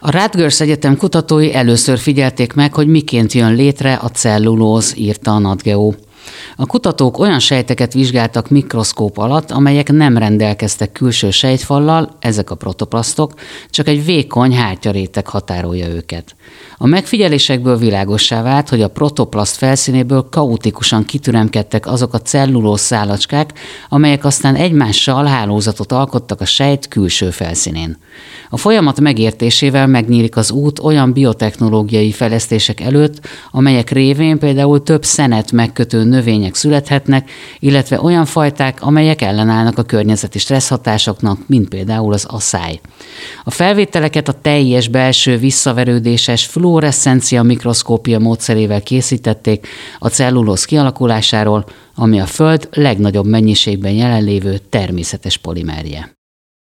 A Rutgers Egyetem kutatói először figyelték meg, hogy miként jön létre a cellulóz, írta a NatGeo. A kutatók olyan sejteket vizsgáltak mikroszkóp alatt, amelyek nem rendelkeztek külső sejtfallal, ezek a protoplasztok, csak egy vékony hártyaréteg határolja őket. A megfigyelésekből világossá vált, hogy a protoplaszt felszínéből kaotikusan kitüremkedtek azok a cellulóz szálacskák, amelyek aztán egymással hálózatot alkottak a sejt külső felszínén. A folyamat megértésével megnyílik az út olyan biotechnológiai fejlesztések előtt, amelyek révén például több szenet megkötő növények születhetnek, illetve olyan fajták, amelyek ellenállnak a környezeti stresszhatásoknak, mint például az aszály. A felvételeket a teljes belső visszaverődéses fluoreszcencia mikroszkópia módszerével készítették a cellulóz kialakulásáról, ami a Föld legnagyobb mennyiségben jelenlévő természetes polimerje.